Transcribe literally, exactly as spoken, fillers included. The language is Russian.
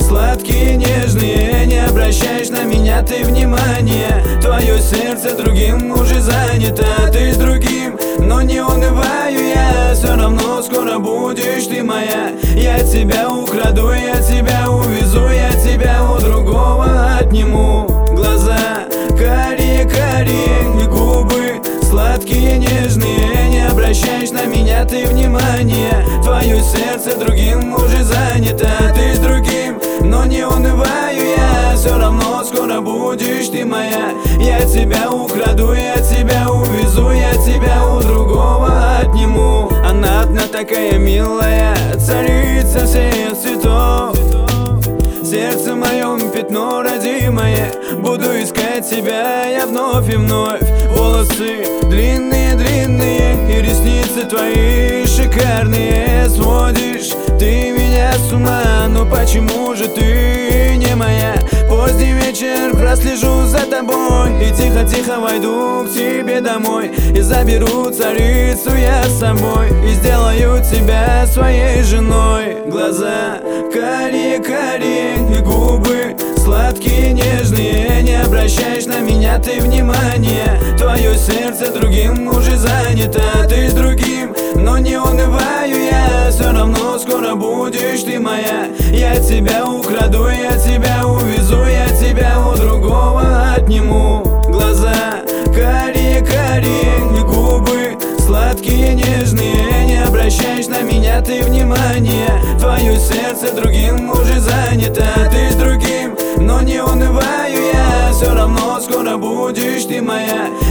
сладкие, нежные. Не обращаешь на меня ты внимания. Твое сердце другим уже занято. Ты с другим, но не унываю я. Все равно скоро будешь ты моя. Я тебя украду, я тебя увезу, я тебя у другого отниму. Глаза карие-карие и губы сладкие, нежные. Не обращаешь на меня ты внимания. Твое сердце другим уже занято. Ты с другим, но не унываю я. Все равно скоро будешь ты моя. Я тебя украду, я тебя увезу, я тебя у другого отниму. Она одна такая милая, царица всех цветов. Сердце моем пятно родимое. Буду искать тебя я вновь и вновь. Волосы длинные-длинные и ресницы твои шикарные. Сводишь ты меня с ума, но почему же ты не моя? Поздний вечер прослежу за тобой и тихо-тихо войду к тебе домой. И заберу царицу я с собой и сделаю тебя своей женой. Глаза карие-карие и губы сладкие, нежные. Не обращаешь на меня ты внимания. Твое сердце другим уже занято. Ты с другим, но не унываю я. Все равно скоро будешь ты моя. Я тебя украду, я тебя увезу, я тебя у другого отниму. Глаза карие-карие и губы сладкие, нежные. Не обращаешь на меня ты внимания. Твое сердце другим уже занято. Ты с другим, но не унываю я. Все равно скоро будешь ты моя.